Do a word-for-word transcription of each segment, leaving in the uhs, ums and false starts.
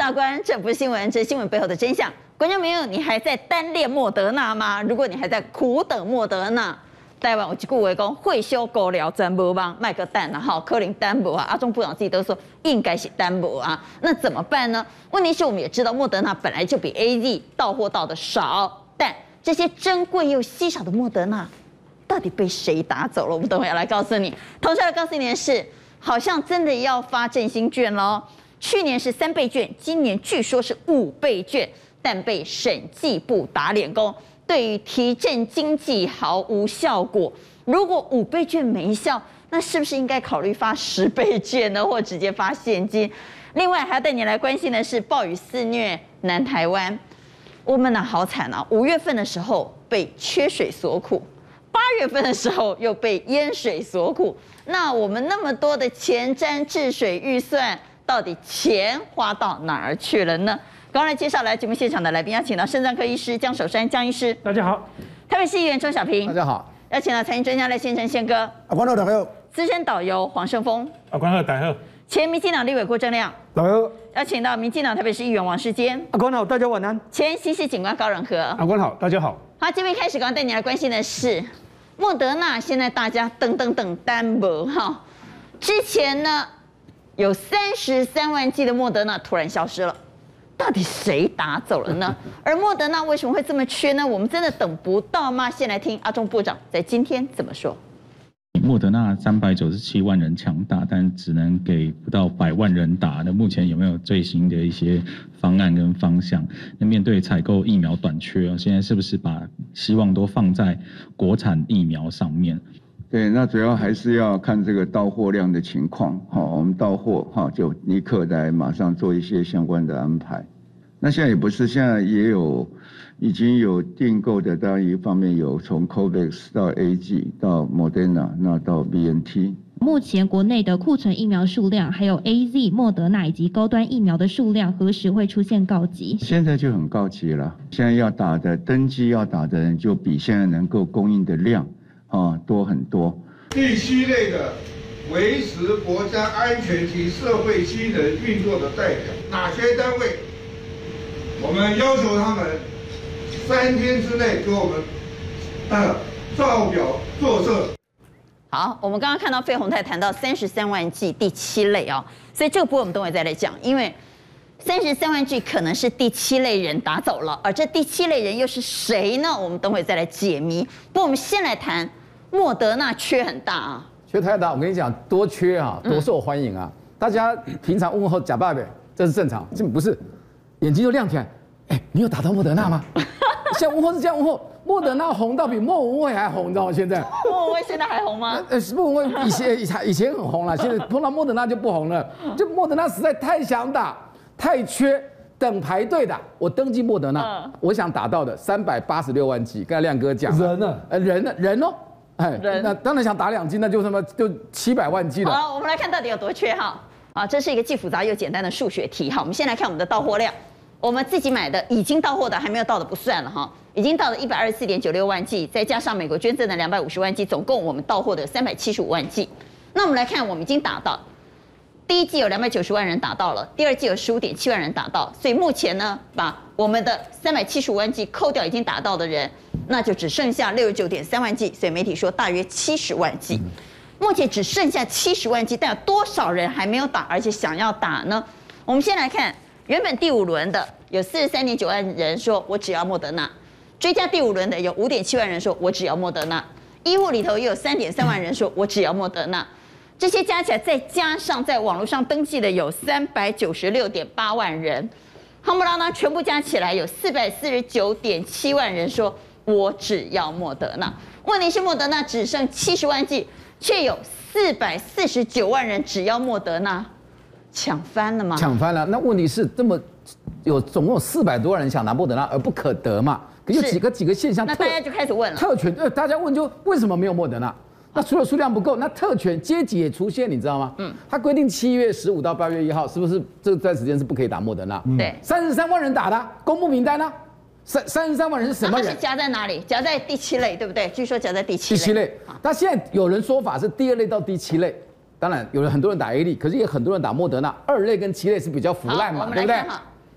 大官，这不是新闻，这是新闻背后的真相。观众朋友，你还在单恋莫德纳吗？如果你还在苦等莫德纳，台湾有一句话讲，会修狗疗真无帮，卖个蛋啊，哈，柯林单薄啊，阿中部长自己都说应该是单薄啊，那怎么办呢？问题是我们也知道，莫德纳本来就比 A Z 到货到的少，但这些珍贵又稀少的莫德纳，到底被谁打走了？我们等会要来告诉你。同时要告诉你的是，好像真的要发振兴券喽。去年是三倍券，今年据说是五倍券，但被审计部打脸工，对于提振经济毫无效果。如果五倍券没效，那是不是应该考虑发十倍券呢，或直接发现金？另外还要带你来关心的是暴雨肆虐南台湾，我们呢好惨啊！五月份的时候被缺水所苦，八月份的时候又被淹水所苦。那我们那么多的前瞻治水预算，到底钱花到哪儿去了呢？刚刚来介绍来节目现场的来宾，邀请到肾脏科医师江守山江医师， 大家好； 台北市议员钟小平， 大家好； 邀请到财经专家赖先生宪哥， 啊，观众大家好； 资深导游黄胜峰， 啊，观众大家好； 前民进党立委郭正亮， 大家好； 邀请到民进党台北市议员王世坚， 啊，观众好，大家晚安； 前西市警官高仁和， 啊，观众好，大家好。 好，这边开始，刚刚带你来关心的是莫德纳，现在大家等等等单薄哈，之前呢有三十三万剂的莫德纳突然消失了。到底谁打走了呢？而莫德纳为什么会这么缺呢？我们真的等不到吗？先来听阿中部长在今天怎么说。 莫德纳三百九十七万人强打，但只能给不到百万人打。那目前有没有最新的一些方案跟方向？那面对采购疫苗短缺，现在是不是把希望都放在国产疫苗上面？ 对，那主要还是要看这个到货量的情况，好，我们到货哈就立刻来马上做一些相关的安排。那现在也不是，现在也有已经有订购的，当然一方面有从 COVAX 到 A Z 到 Moderna， 那到 B N T。 目前国内的库存疫苗数量，还有 A Z、莫德纳以及高端疫苗的数量，何时会出现告急？ 现在就很告急了，现在要打的登记要打的人，就比现在能够供应的量。啊，多很多。 第七类的维持国家安全及社会机能运作的代表，哪些单位？我们要求他们三天之内给我们呃照表作色。 好，我们刚刚看到费鸿泰谈到三十三万剂第七类啊、哦，所以这个部分我们等会再来讲，因为三十三万剂可能是第七类人打走了，而这第七类人又是谁呢？我们等会再来解谜。不过我们先来谈莫德纳缺很大啊， 缺太大，我跟你讲，多缺啊，多受欢迎啊！嗯、大家平常问候假爸爸，这是正常，这不是，眼睛就亮起来。哎，你有打到莫德纳吗？现在问候是这样问候，莫德纳红到比莫文蔚还红，你知道吗？现在莫文蔚现在还红吗？ 呃，莫文蔚以前以前以前很红了，现在碰到莫德纳就不红了。就莫德纳实在太想打。太缺，等排队的，我登记莫德纳，嗯、我想打到的三百八十六万剂。刚才亮哥讲人呢、啊？ 呃，人呢？人哦，哎， 人那当然想打两剂，那就他妈就七百万剂了。 好，我们来看到底有多缺哈。啊，这是一个既复杂又简单的数学题。好，我们先来看我们的到货量，我们自己买的已经到货的还没有到的不算了哈，已经到了一百二十四点九六万剂，再加上美国捐赠的两百五十万剂，总共我们到货的三百七十五万剂。那我们来看，我们已经打到。第一季有两百九十万人打到了，第二季有十五点七万人打到，所以目前呢，把我们的三百七十五万剂扣掉已经打到的人，那就只剩下六十九点三万剂，所以媒体说大约七十万剂。目前只剩下七十万剂，但有多少人还没有打，而且想要打呢？我们先来看，原本第五轮的有四十三点九万人说我只要莫德纳，追加第五轮的有五点七万人说我只要莫德纳，医护里头也有三点三万人说我只要莫德纳。这些加起来，再加上在网络上登记的有三百九十六点八万人，夯不啷当全部加起来有四百四十九点七万人说我只要莫德纳。问题是莫德纳只剩七十万剂，却有四百四十九万人只要莫德纳，抢翻了吗？ 抢翻了。那问题是这么有总共有四百多万人想拿莫德纳而不可得嘛？有几个几个现象， 那大家就开始问了， 特权呃，大家问就为什么没有莫德纳？那除了数量不够，那特权阶级也出现，你知道吗？嗯，他规定七月十五到八月一号，是不是这段时间是不可以打莫德纳？ 对， 三十三万人打的，公布名单呢、啊？三三十三万人是什么人？ 它是夹在哪里？夹在第七类，对不对？据说夹在第七类。 第七类。那现在有人说法是第二类到第七类，当然有很多人打 A 类，可是也很多人打莫德纳。二类跟七类是比较腐烂嘛，对不对？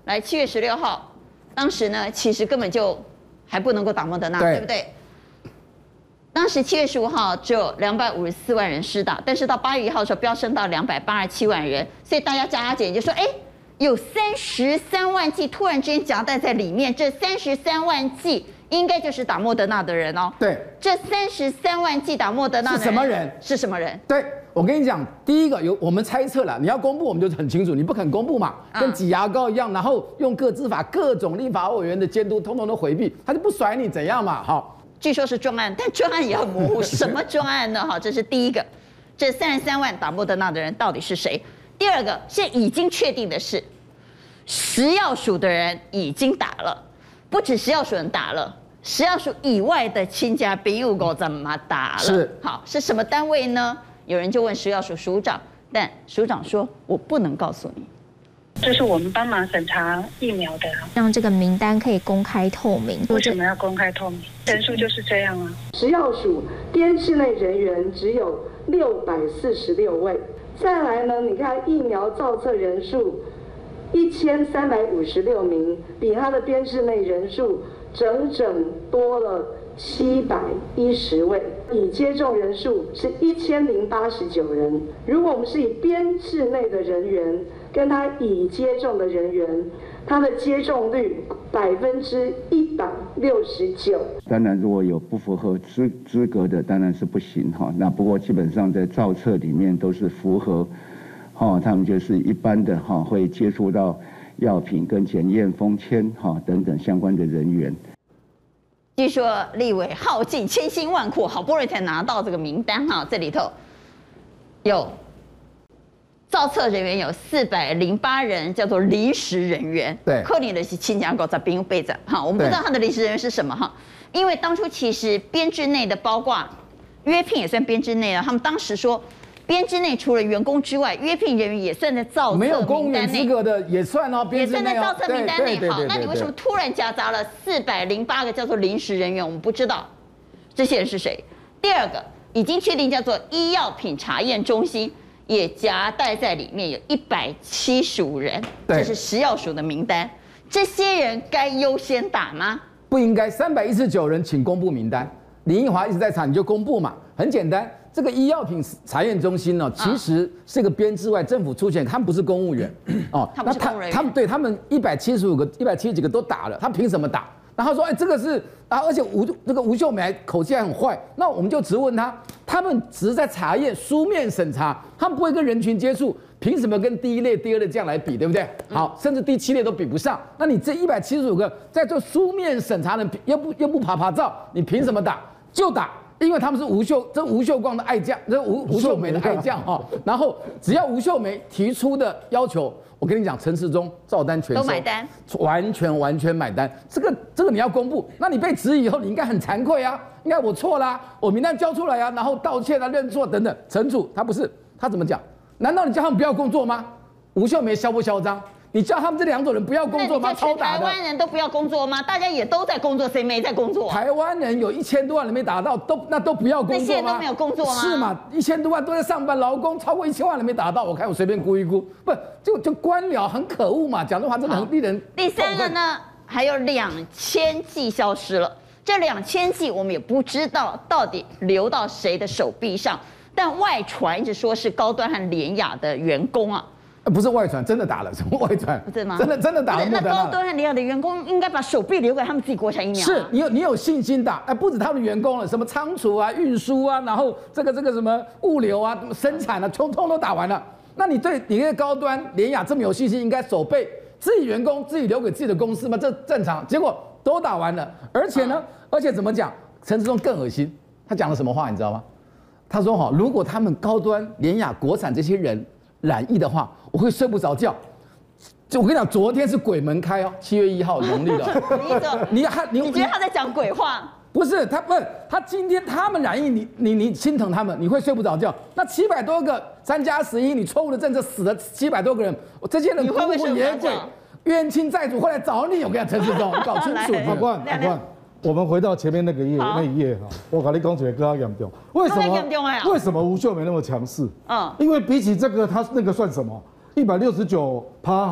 来七月十六号，当时呢其实根本就还不能够打莫德纳， 对对不对？当时七月十五号只有两百五十四万人施打，但是到八月一号的时候飙升到两百八十七万人，所以大家加加减就说，哎，有三十三万剂突然之间夹带在里面，这三十三万剂应该就是打莫德纳的人哦。 对， 这三十三万剂打莫德纳的人是什么人？ 是什么人？ 对，我跟你讲，第一个有我们猜测了，你要公布我们就很清楚，你不肯公布嘛， 嗯跟挤牙膏一样，然后用各资法各种立法委员的监督，通通都回避，他就不甩你怎样嘛？好。 据说是专案，但专案也很模糊。什么专案呢？哈，这是第一个。这三十三万打莫德纳的人到底是谁？第二个，现在已经确定的是，食药署的人已经打了，不止食药署人打了，食药署以外的亲家朋友狗怎么打了？ 是好，是什么单位呢？有人就问食药署署长，但署长说我不能告诉你。 这是我们帮忙审查疫苗的， 让这个名单可以公开透明。 为什么要公开透明？人数就是这样啊。 食药署编制内人员只有六百四十六位，再来呢，你看疫苗造册人数一千三百五十六名，比他的编制内人数整整多了七百一十位，已接种人数是一千零八十九人。如果我们是以编制内的人员跟他已接种的人员，他的接种率百分之一百六十九。 当然，如果有不符合资资格的，当然是不行哈。那不过基本上在造册里面都是符合，哈，他们就是一般的哈，会接触到药品跟检验封签哈等等相关的人员。 据说立委耗尽千辛万苦，好不容易才拿到这个名单哈，这里头有造册人员有四百零八人，叫做临时人员。 对， 可怜的是亲家狗在兵备着哈，我们不知道他的临时人员是什么哈，因为当初其实编制内的包括约聘也算编制内了，他们当时说编制内除了员工之外，约聘人员也算在造册名单内， 没有公务员资格的也算哦， 也算在造册名单内。好， 对对对对对， 那你为什么突然夹杂了四百零八个叫做临时人员？我们不知道这些人是谁。第二个已经确定叫做医药品查验中心，也夹带在里面，有一百七十五人，这是食药署的名单。这些人该优先打吗？ 不应该，三百一十九人请公布名单。林奕华一直在查，你就公布嘛，很简单。这个医药品查验中心呢，其实是个编制外，政府出钱，他们不是公务员哦。 他不是公务人员， 他们对他们一百七十五个、一百七十几个都打了，他凭什么打？然后说，哎，这个是啊，而且吴这个吴秀梅口气还很坏，那我们就质问他，他们只是在查验书面审查，他们不会跟人群接触，凭什么跟第一类、第二类这样来比，对不对？好，甚至第七类都比不上，那你这一百七十五个在做书面审查的，又不又不爬爬照，你凭什么打？就打。因为他们是吴秀，这吴秀光的爱将，这吴吴秀梅的爱将哈。然后只要吴秀梅提出的要求，我跟你讲，陈时中照单全收， 都买单， 完全完全买单。这个这个你要公布，那你被质疑以后，你应该很惭愧啊，应该我错啦，我名单交出来啊，然后道歉啊，认错等等。陈主他不是，他怎么讲？难道你叫他们不要工作吗？吴秀梅嚣不嚣张？你叫他们这两种人不要工作吗？ 超打的。台湾人都不要工作吗？大家也都在工作，谁没在工作、啊？ 台湾人有一千多万人没打到，都那都不要工作吗？ 那些都没有工作吗？ 是嘛？一千多万都在上班，劳工超过一千万人没打到，我看我随便估一估，不就就官僚很可恶嘛？讲这话真的很令人。 第三个呢，还有两千剂消失了，这两千剂我们也不知道到底流到谁的手臂上，但外传一直说是高端和联雅的员工啊。 不是外传，真的打了，什么外传？ 真的吗？ 真的真的打了。 那高端和联雅的员工应该把手臂留给他们自己国产疫苗、啊。 是你有你有信心打，哎，不止他们的员工了，什么仓储啊、运输啊，然后这个这个什么物流啊、生产啊，通通都打完了。那你对你那高端联雅这么有信心，应该守备自己员工自己留给自己的公司吗？这正常。结果都打完了，而且呢，啊、而且怎么讲？陈时中更恶心，他讲了什么话你知道吗？他说哈，如果他们高端联雅国产这些人染疫的话，我会睡不着觉。就我跟你讲，昨天是鬼门开哦，七月一号农历的。 你你你觉得他在讲鬼话？ 不是，他不是他今天他们染疫，你你你心疼他们，你会睡不着觉。那七百多个三加十一，你错误的政策死了七百多个人，这些人孤魂野鬼、冤亲债主会来找你。我跟你讲，陈时中，你搞清楚。 法官，法官，我们回到前面那个页那一页哈，我跟你讲一个更严重。为什么？为什么吴秀梅那么强势？嗯，因为比起这个，他那个算什么？一百六十九趴哈，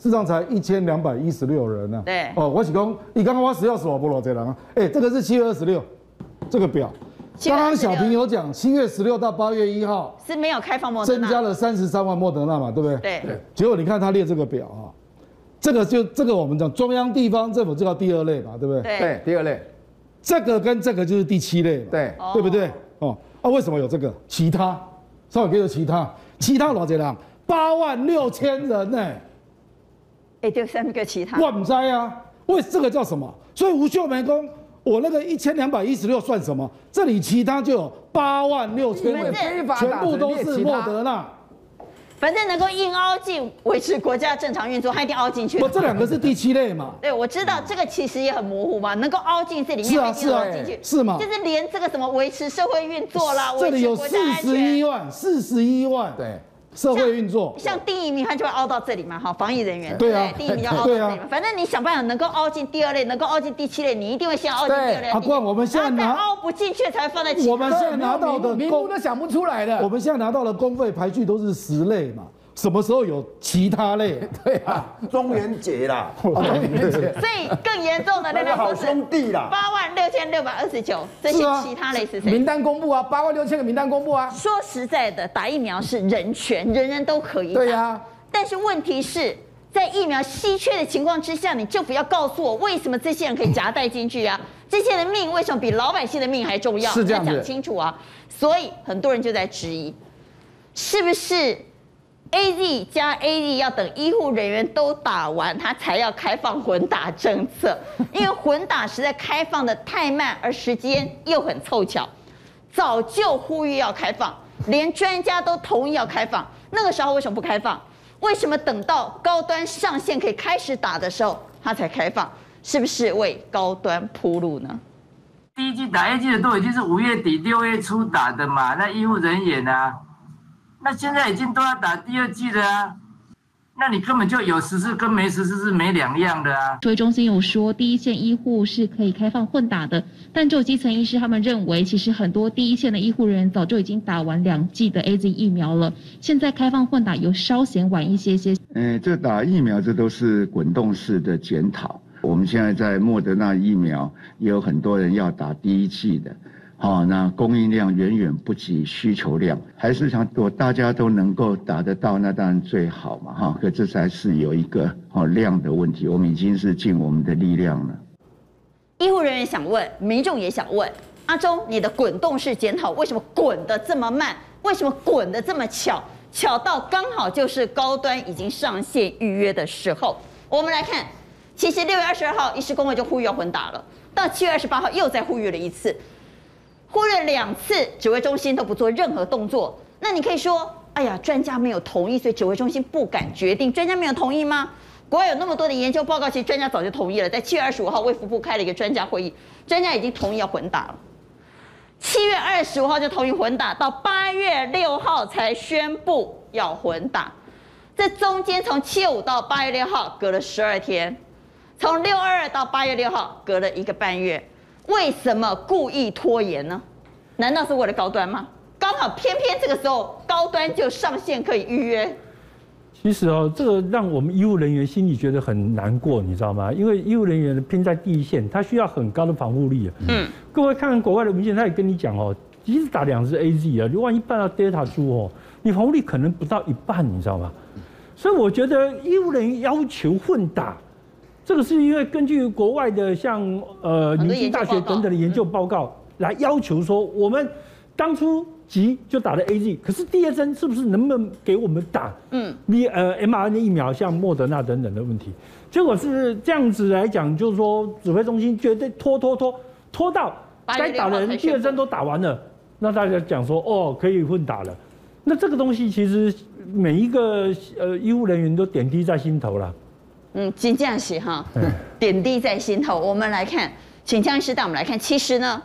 事实上才一千两百一十六人呢、啊。 对。 哦，我是讲，你刚刚我死要死我不罗这人啊，哎，这个是七月二十六，这个表。刚刚小平有讲，七月十六到八月一号是没有开放莫德纳， 增加了三十三万莫德纳嘛，对不对？ 对。 结果你看他列这个表啊，这个就这个我们讲中央地方政府这叫第二类嘛，对不对？ 对，第二类。 这个跟这个就是第七类嘛， 对， 对不对？哦，啊，为什么有这个？其他，稍微给我其他，其他多少人？八万六千人呢、欸？ 哎，就三个其他。 我不知啊，为这个叫什么？所以吴秀梅公，我那个一千两百一十六算什么？这里其他就有八万六千人，全部都是莫德纳。 反正能够硬凹进维持国家正常运作，它一定凹进去。 不，这两个是第七类嘛？ 对，我知道这个其实也很模糊嘛，能够凹进这里面， 是啊，是啊，是吗？ 就是连这个什么维持社会运作啦， 这里有四十一万，四十一万， 对。 社会运作， 像第一名，他就会凹到这里嘛，好，防疫人员， 对啊， 第一名要凹到这里嘛，反正你想办法能够凹进第二类，能够凹进第七类，你一定会先凹进第二类。 阿冠，我们现在拿凹不进去才会放在其他。 我们现在拿到的名目都想不出来的， 我们现在拿到的公费排序都是十类嘛。什么时候有其他类？ 对啊， 中元节啦， 中元节， 所以更严重的那个好兄弟啦， 八万六千六百二十九，这些其他类是谁？ 名单公布啊，八万六千个名单公布啊。 说实在的，打疫苗是人权，人人都可以打。 对呀、啊， 但是问题是在疫苗稀缺的情况之下，你政府要告诉我，为什么这些人可以夹带进去啊？这些人的命为什么比老百姓的命还重要？ 是这样子， 要讲清楚啊！所以很多人就在质疑，是不是？A Z 加 A Z 要等医护人员都打完，他才要开放混打政策，因为混打实在开放的太慢，而时间又很凑巧。早就呼吁要开放，连专家都同意要开放，那个时候为什么不开放？为什么等到高端上线可以开始打的时候，他才开放？是不是为高端铺路呢？ 第一剂打 A Z 的都已经是五月底六月初打的嘛，那医护人员啊。那现在已经都要打第二剂了啊，那你根本就有实施跟没实施是没两样的啊。 指挥中心有说，第一线医护是可以开放混打的，但就基层医师他们认为，其实很多第一线的医护人员早就已经打完两剂的 A Z 疫苗了，现在开放混打有稍显晚一些些。 嗯，这打疫苗这都是滚动式的检讨。我们现在在莫德纳疫苗也有很多人要打第一剂的。好，那供应量远远不及需求量，还是想我大家都能够打得到，那当然最好嘛，哈。可这才是有一个哦量的问题，我们已经是尽我们的力量了。 医护人员想问，民众也想问，阿中，你的滚动式检讨为什么滚得这么慢？为什么滚得这么巧？巧到刚好就是高端已经上线预约的时候。我们来看，其实六月二十二号医师公会就呼吁要混打了，到七月二十八号又再呼吁了一次。忽略两次，指挥中心都不做任何动作。那你可以说，哎呀，专家没有同意，所以指挥中心不敢决定。专家没有同意吗？国外有那么多的研究报告，其实专家早就同意了。在七月二十五号，卫福部开了一个专家会议，专家已经同意要混打了。七月二十五号就同意混打，到八月六号才宣布要混打。这中间从七月五到八月六号隔了十二天，从六二二到八月六号隔了一个半月。为什么故意拖延呢？难道是为了高端吗？刚好偏偏这个时候高端就上线可以预约。 其实哦，这个让我们医护人员心里觉得很难过，你知道吗？因为医护人员拼在第一线，他需要很高的防护力。嗯，各位看看国外的文献，他也跟你讲哦，即使打两支 A Z 啊，你万一办到 Delta 株哦，你防护力可能不到一半，你知道吗？所以我觉得医护人员要求混打。这个是因为根据国外的像呃牛津大学等等的研究报告来要求说，我们当初急就打了 A Z， 可是第二针是不是能不能给我们打嗯 V 呃 M R N A 疫苗，像莫德纳等等的问题？结果是这样子来讲，就是说指挥中心绝对拖拖拖拖到该打的人第二针都打完了，那大家讲说哦可以混打了。那这个东西其实每一个呃医护人员都点滴在心头了。 嗯，金这样写哈，点滴在心头。我们来看，请江医师带我们来看，其实呢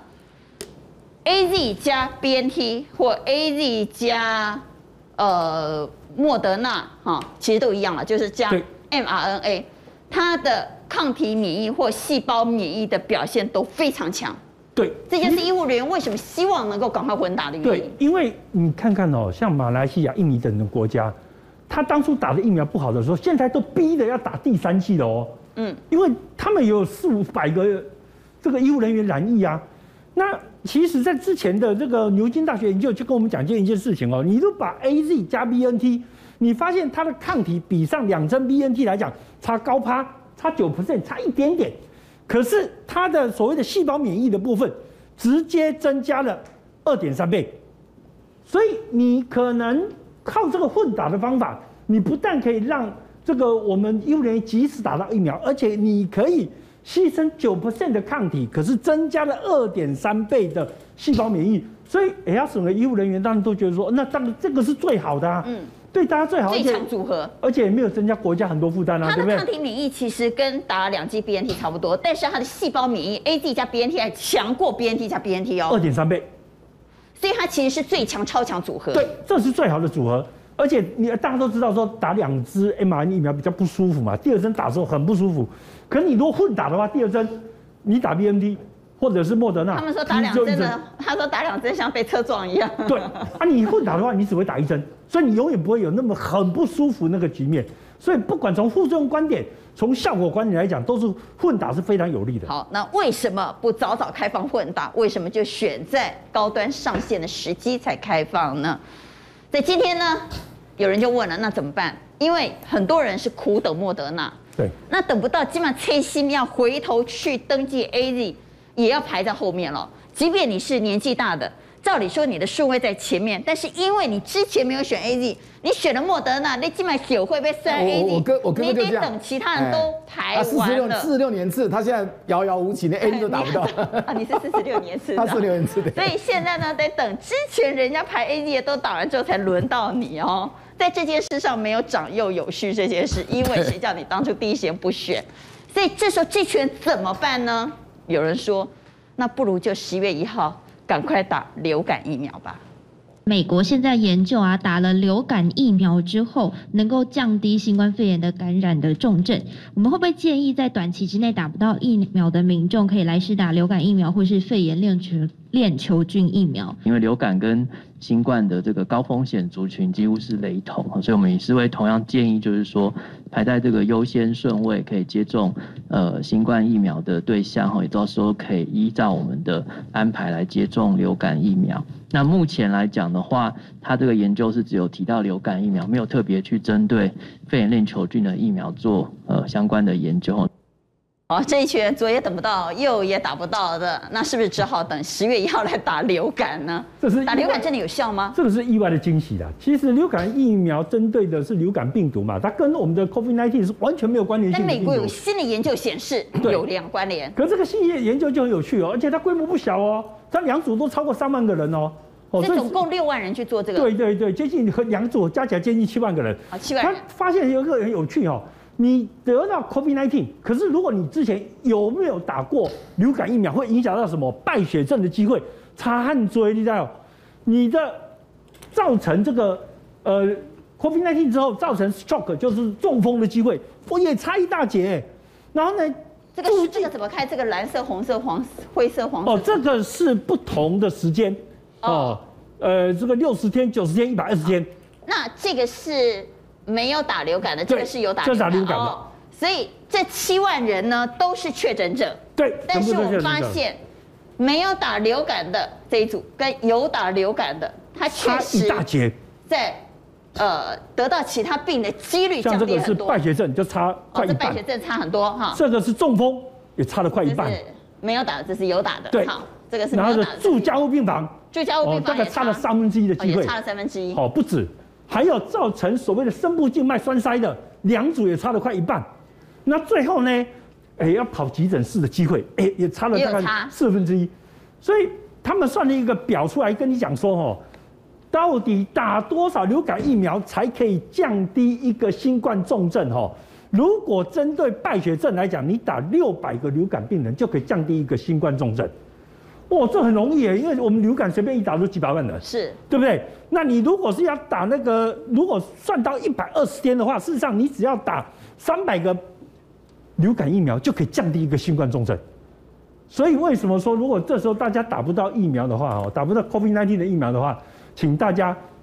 ，A Z 加 B N T 或 A Z 加呃莫德纳哈，其实都一样了，就是加 M R N A， 它的抗体免疫或细胞免疫的表现都非常强。 对， 这就是医护人员为什么希望能够赶快混打的原因。 对，因为你看看哦，像马来西亚、印尼等的国家。 他当初打的疫苗不好的时候，现在都逼的要打第三剂了哦。嗯，因为他们有四五百个这个医护人员染疫啊。那其实，在之前的这个牛津大学研究就跟我们讲这一件事情哦，你都把 A Z 加 B N T， 你发现它的抗体比上两针 B N T 来讲差高趴，差 百分之九， 差一点点，可是它的所谓的细胞免疫的部分直接增加了 二点三倍，所以你可能靠这个混打的方法，你不但可以让这个我们医护人员及时打到疫苗，而且你可以牺牲 百分之九 的抗体，可是增加了 二点三倍的细胞免疫，所以 A S 的医护人员当然都觉得说，那当然这个是最好的啊，嗯，对大家最好， 最强组合， 而且也没有增加国家很多负担啊，对不对？ 它的抗体免疫其实跟打了两剂 B N T 差不多，但是它的细胞免疫 A Z 加 B N T 还强过 B N T 加 B N T 哦， 二点三倍， 所以它其实是最强超强组合。 对，这是最好的组合。而且你大家都知道说打两支 M R N A 疫苗比较不舒服嘛，第二针打的时候很不舒服。可是你如果混打的话，第二针你打 B N T 或者是莫德纳， 他们说打两针的，他说打两针像被车撞一样。 对啊，你混打的话，你只会打一针，所以你永远不会有那么很不舒服那个局面。所以不管从副作用观点，从效果观点来讲，都是混打是非常有利的。 好，那为什么不早早开放混打？为什么就选在高端上线的时机才开放呢？在今天呢，有人就问了，那怎么办？因为很多人是苦等莫德纳， 对， 那等不到，基本上催心要回头去登记 A Z， 也要排在后面了。即便你是年纪大的，照理说你的顺位在前面，但是因为你之前没有选 A Z， 你选了莫德纳，你基本上有会被算 A Z， 我哥我哥哥就这样， 你得等其他人都排完了。 四十六年次，他现在遥遥无期，连 A Z 都打不到。 啊，你是四十六年次的， 他四十六年次的。 所以现在呢，得等之前人家排 A Z 都打完之后，才轮到你哦。在这件事上没有长幼有序这件事，因为谁叫你当初第一时间不选？所以这时候这群人怎么办呢？有人说，那不如就十月一号赶快打流感疫苗吧。 美国现在研究啊，打了流感疫苗之后，能够降低新冠肺炎的感染的重症。我们会不会建议在短期之内打不到疫苗的民众，可以来施打流感疫苗或是肺炎链球链球菌疫苗？ 因为流感跟新冠的这个高风险族群几乎是雷同，所以我们也是会同样建议，就是说排在这个优先顺位可以接种呃新冠疫苗的对象，也到时候可以依照我们的安排来接种流感疫苗。那目前来讲的话，它这个研究是只有提到流感疫苗，没有特别去针对肺炎链球菌的疫苗做呃相关的研究。 哦，这一群人左也等不到，右也打不到的，那是不是只好等十月一号来打流感呢？ 这是打流感真的有效吗？ 这个是意外的惊喜啦。其实流感疫苗针对的是流感病毒嘛，它跟我们的 COVID 十九 是完全没有关联性的病毒。 但美国有新的研究显示有两关联。 可这个新的研究就很有趣哦，而且它规模不小哦，它两组都超过三万个人哦。 哦，所以总共六万人去做这个。 对对对，接近和两组加起来接近七万个人。 啊，七万人。 他发现有一个很有趣哦。你得到 COVID 十九， 可是如果你之前有没有打过流感疫苗，会影响到什么败血症的机会？差很多，你知道？你的造成这个呃 COVID 十九 之后造成 stroke 就是中风的机会，我也差一大截。然后呢， 这个这个怎么看？这个蓝色、红色、黄灰色、黄色。 哦，这个是不同的时间哦，呃，这个六十天、九十天、一百二十天。 那这个是。没有打流感的，这个是有打流感的， 哦、所以这七万人呢都是确诊者。 对， 但是我们发现没有打流感的这一组跟有打流感的，它确实一大截在呃得到其他病的几率降低很多。 像这个是败血症，就差快一半。 哦，这败血症差很多哈。 这个是中风，也差了快一半。 没有打的，这是有打的。 对， 好，这个是没有打的。 然后住加护病房， 住加护病房这个差了三分之一的机会， 差了三分之一。 哦，不止。还有造成所谓的深部静脉栓塞的，两组也差了快一半。那最后呢，哎，要跑急诊室的机会，哎，也差了大概四分之一。所以他们算了一个表出来，跟你讲说，哦，到底打多少流感疫苗才可以降低一个新冠重症？哦，如果针对败血症来讲，你打六百个流感病人就可以降低一个新冠重症。哇，这很容易耶，因为我们流感随便一打都几百万人， 是对不对？那你如果是要打那个，如果算到一百二十天的话，事实上你只要打三百个流感疫苗就可以降低一个新冠重症。所以为什么说，如果这时候大家打不到疫苗的话，哦，打不到 COVID 十九 的疫苗的话，请大家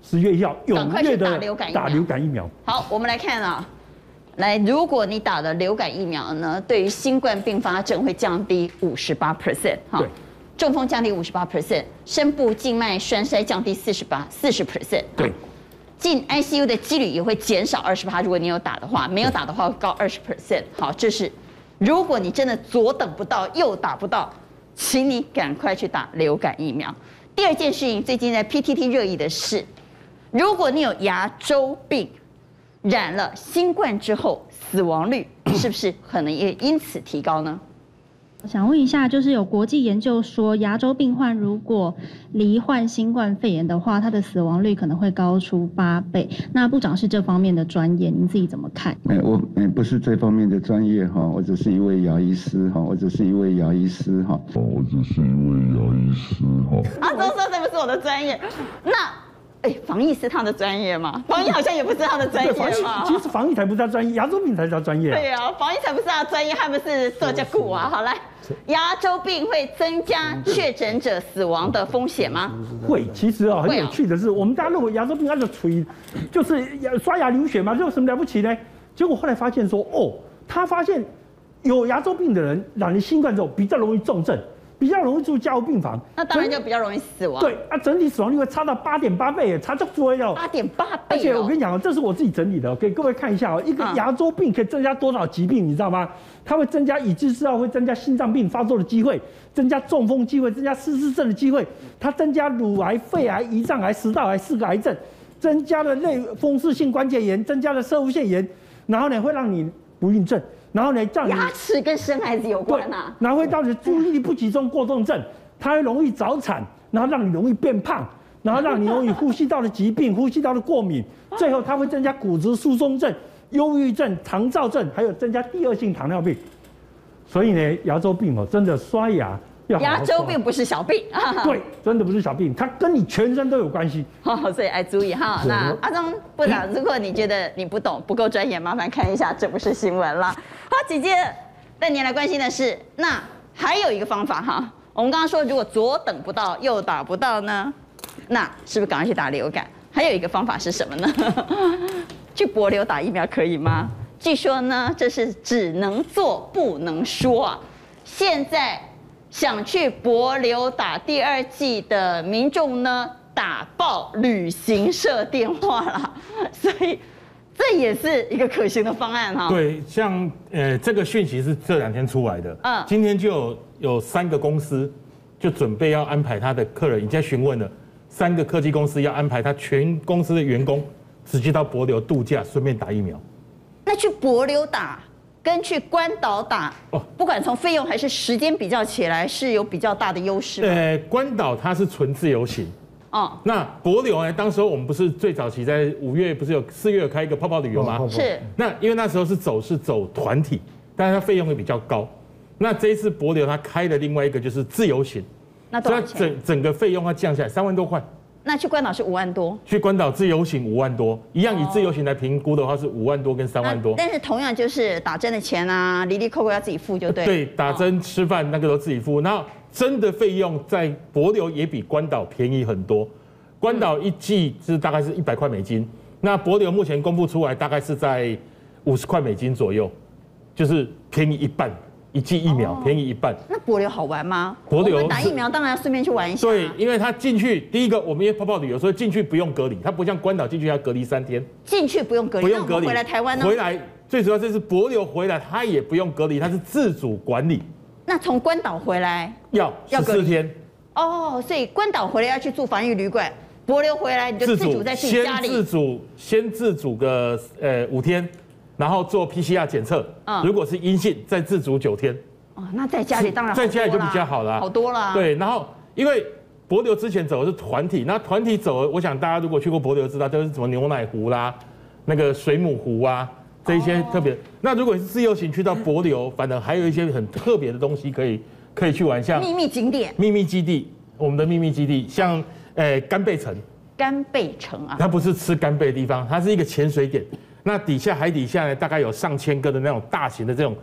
十月一号踊跃的打流感疫苗打流感疫苗。 好，我们来看啊，来，如果你打了流感疫苗呢，对于新冠并发症会降低五十八 percent 哈，中风降低五十八 percent， 深部静脉栓塞降低四十八四十 percent， 对， 进 I C U 的几率也会减少二十八，如果你有打的话，没有打的话会高二十 percent。好，这是如果你真的左等不到，右打不到，请你赶快去打流感疫苗。第二件事情，最近在 P T T 热议的是，如果你有牙周病，染了新冠之后，死亡率是不是可能也因此提高呢？ 我想问一下，就是有国际研究说，牙周病患如果罹患新冠肺炎的话，他的死亡率可能会高出八倍。那部长是这方面的专业，您自己怎么看？ 哎，我哎不是这方面的专业哈，我只是一位牙医师哈，我只是一位牙医师哈，我只是一位牙医师哈。 阿中说这不是我的专业，那。哎，防疫是他的专业吗？防疫好像也不是他的专业嘛。 其实防疫才不是他专业，牙周病才是他专业、啊。 对啊，防疫才不是他的专业，他们是做家股啊。好来，牙周病会增加确诊者死亡的风险吗？ 会，其实啊、哦，很有趣的是，我们大家认为牙周病它的垂就是刷牙流血嘛，这有什么了不起呢？结果后来发现说，哦，他发现有牙周病的人染了新冠之后比较容易重症。比较容易住加护病房， 那当然就比较容易死亡。 对啊，整体死亡率会差到八点八倍，差这么多哟。 八点八倍。 而且我跟你讲哦，这是我自己整理的，给各位看一下哦。一个牙周病可以增加多少疾病，你知道吗？它会增加已知知道会增加心脏病发作的机会，增加中风机会，增加失智症的机会，它增加乳癌、肺癌、胰脏癌、食道癌四个癌症，增加了类风湿性关节炎，增加了攝護腺炎，然后呢会让你不孕症。然后呢，这样牙齿跟生孩子有关呐、啊， 然后会导致注意力不集中过动症，它会容易早产，然后让你容易变胖，然后让你容易呼吸道的疾病、呼吸道的过敏，最后它会增加骨质疏松症、忧郁症、肠躁症，还有增加第二性糖尿病。所以呢，牙周病哦，真的刷牙要好好刷。 牙周病不是小病， 对，真的不是小病，它跟你全身都有关系。 好，所以要注意哈。那阿中部长，如果你觉得你不懂、不够专业，麻烦看一下这不是新闻了。好，姐姐，带你来关心的是，那还有一个方法哈。我们刚刚说，如果左等不到，右打不到呢，那是不是赶快去打流感？还有一个方法是什么呢？去帛琉打疫苗可以吗？据说呢，这是只能做不能说啊。现在想去帛琉打第二剂的民众呢，打爆旅行社电话啦，所以这也是一个可行的方案哈。 对，像呃这个讯息是这两天出来的，嗯，今天就有有三个公司就准备要安排他的客人，已经询问了三个科技公司要安排他全公司的员工直接到帛琉度假，顺便打疫苗。 那去帛琉打跟去关岛打，不管从费用还是时间比较起来，是有比较大的优势吗？ 呃，关岛它是纯自由行。哦，那帛琉呢？当时我们不是最早期在五月，不是有四月有开一个泡泡旅游吗？ 是。 那因为那时候是走是走团体，但是它费用会比较高。那这一次帛琉它开了另外一个就是自由行， 那多少钱？ 整整个费用要降下来三万多块。 那去关岛是五万多， 去关岛自由行五万多，一样以自由行来评估的话是五万多跟三万多。 但是同样就是打针的钱啊，离离扣扣要自己付就对。 对，打针、吃饭那个都自己付。然后针的费用在帛琉也比关岛便宜很多，关岛一剂是大概是一百块美金，那帛琉目前公布出来大概是在五十块美金左右，就是便宜一半。一剂疫苗便宜一半， 那帛琉好玩吗？ 帛琉打疫苗当然要顺便去玩一下。 对，因为他进去，第一个我们因为泡泡旅游，所以进去不用隔离，它不像关岛进去要隔离三天。 进去不用隔离， 不用隔离。 回来台湾呢？ 回来最主要这是帛琉回来，他也不用隔离，他是自主管理。 那从关岛回来要十四天。 哦，所以关岛回来要去住防疫旅馆，帛琉回来你就自主在自己家里。 先自主，先自主个呃五天，然后做 P C R 检测，嗯，如果是阴性，再自主九天。 哦，那在家里当然在家里就比较好了， 好多了。 对，然后因为帛琉之前走的是团体，那团体走，我想大家如果去过帛琉知道，都是什么牛奶湖啦、那个水母湖啊这一些特别。哦、那如果是自由行去到帛琉，反正还有一些很特别的东西可以可以去玩，像秘密景点、 秘密基地，我们的秘密基地，像呃干贝城。 干贝城啊， 它不是吃干贝的地方，它是一个潜水点。那底下海底下呢，大概有上千个的那种大型的这种。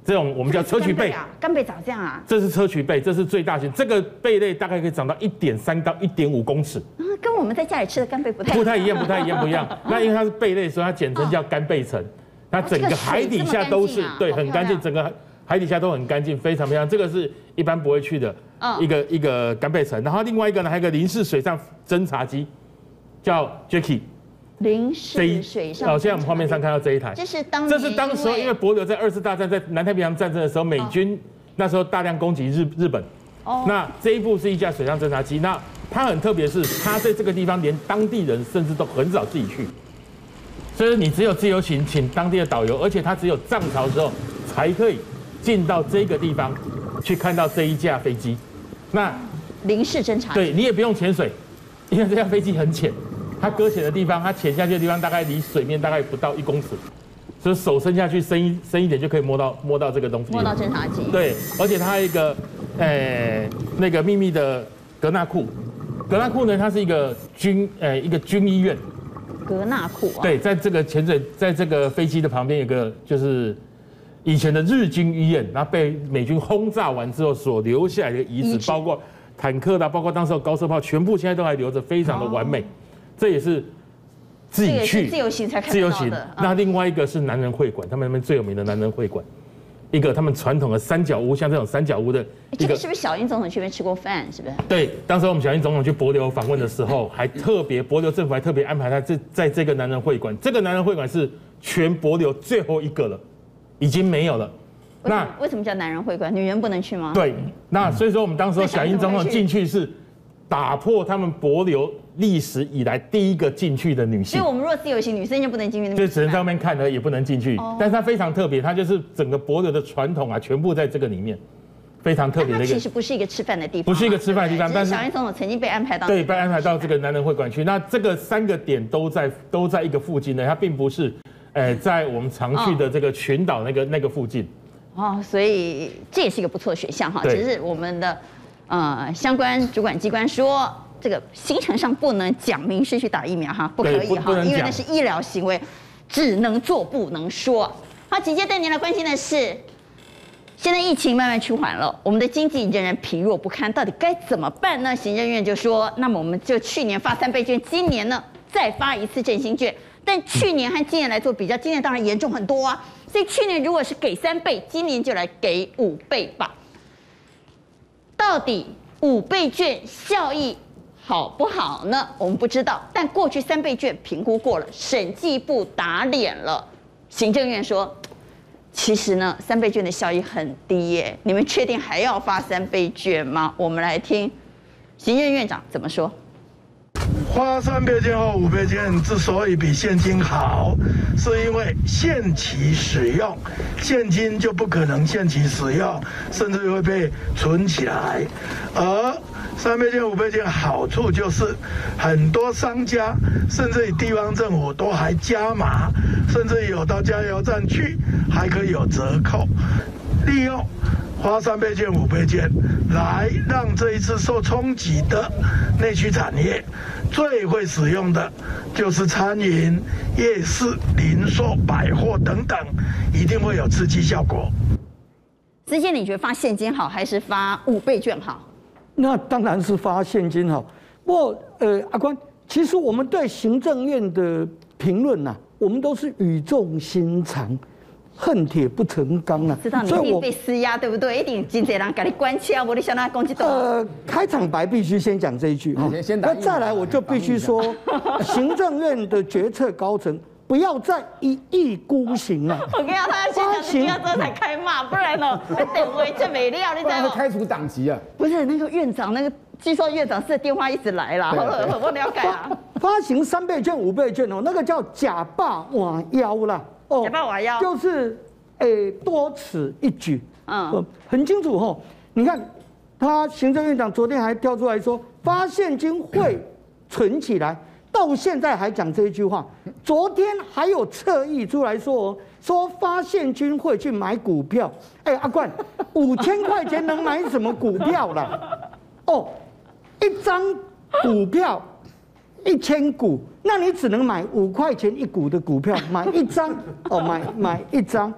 这种我们叫砗磲贝啊，干贝长这样啊？ 这是砗磲贝，这是最大型，这个贝类大概可以长到一点三到一点五公尺。 嗯，跟我们在家里吃的干贝不太不太一样，不太一样，不一样。那因为它是贝类，所以它简称叫干贝层。那整个海底下都是对很干净，整个海底下都很干净，非常漂亮。这个是一般不会去的一个一个干贝层。然后另外一个呢，还有一个林氏水上侦察机，叫 Jackie。 林氏水上， 哦，现在我们画面上看到这一台， 这是当这是当时候因为帛琉在二次大战在南太平洋战争的时候，美军那时候大量攻击日日本，哦，那这一部是一架水上侦察机，那它很特别是它在这个地方连当地人甚至都很少自己去，所以你只有自由行请当地的导游，而且它只有涨潮的时候才可以进到这个地方去看到这一架飞机，那林氏侦察机， 对你也不用潜水，因为这架飞机很浅。它搁浅的地方，它潜下去的地方大概离水面大概不到一公尺，所以手伸下去深一深一点就可以摸到摸到这个东西。 摸到侦察机。 对，而且它还有一个，呃，那个秘密的格纳库，格纳库呢，它是一个军呃一个军医院。 格纳库啊。 对，在这个潜水，在这个飞机的旁边有个就是以前的日军医院，然后被美军轰炸完之后所留下来的遗址，包括坦克的，包括当时的高射炮，全部现在都还留着，非常的完美。这也是自己去自由行才看自由行到的。 那另外一个是男人会馆，他们那边最有名的男人会馆，一个他们传统的三角屋，像这种三角屋的一个， 这个是不是小英总统去那边吃过饭？是不是？ 对，当时我们小英总统去帛琉访问的时候，还特别帛琉政府还特别安排他这在这个男人会馆，这个男人会馆是全帛琉最后一个了，已经没有了。 那为什么叫男人会馆？女人不能去吗？ 对，那所以说我们当时小英总统进去是打破他们帛琉历史以来第一个进去的女性， 所以我们若自由行，女生就不能进去那边， 就只能在外面看而已，也不能进去。哦、但是它非常特别，它就是整个帛琉的传统啊，全部在这个里面，非常特别的一个。 它其实不是一个吃饭的地方， 不是一个吃饭的地方， 但是小英总统曾经被安排到对，被安排到这个男人会馆去。那这个三个点都在都在一个附近呢，它并不是，呃，在我们常去的这个群岛那个那个附近。 哦，所以这也是一个不错的选项哈。只是我们的呃相关主管机关说。这个行程上不能讲明是去打疫苗哈，不可以哈，因为那是医疗行为，只能做不能说。好，紧接着带您来关心的是，现在疫情慢慢趋缓了，我们的经济仍然疲弱不堪，到底该怎么办呢？行政院就说，那么我们就去年发三倍券，今年呢再发一次振兴券，但去年和今年来做比较，今年当然严重很多啊，所以去年如果是给三倍，今年就来给五倍吧。到底五倍券效益好不好呢？我们不知道，但过去三倍券评估过了，审计部打脸了。行政院说，其实呢，三倍券的效益很低耶，你们确定还要发三倍券吗？我们来听行政院长怎么说。 花三倍券或五倍券之所以比现金好，是因为限期使用，现金就不可能限期使用，甚至会被存起来，而三倍券、五倍券好处就是，很多商家甚至于地方政府都还加码，甚至有到加油站去还可以有折扣，利用花三倍券、五倍券来让这一次受冲击的内需产业最会使用的就是餐饮、夜市、零售、百货等等，一定会有刺激效果。 之前你觉得发现金好还是发五倍券好？ 那当然是发现金好。不过，呃，阿官，其实我们对行政院的评论呐，我们都是语重心长，恨铁不成钢啊。 知道你一定被施压，对不对？一定经济人给你关切，我你想他攻击到。 呃，开场白必须先讲这一句哈，那再来我就必须说，行政院的决策高层。不要再一意孤行了。 我跟你讲，他现场是要之后才开骂，不然呢，等为这没料，你知道吗？ 开除党籍啊！ 不是那个院长，那个据说院长是电话一直来啦，我了解啊。 发行三倍券、五倍券哦，那个叫假霸晚腰啦。哦， 假霸晚腰就是诶多此一举。嗯，很清楚哈。你看，他行政院长昨天还跳出来说，发现金会存起来。到现在还讲这一句话，昨天还有侧翼出来说，说发现金会去买股票。哎，阿冠，五千块钱能买什么股票啦？哦，一张股票一千股，那你只能买五块钱一股的股票，买一张哦，买买一张。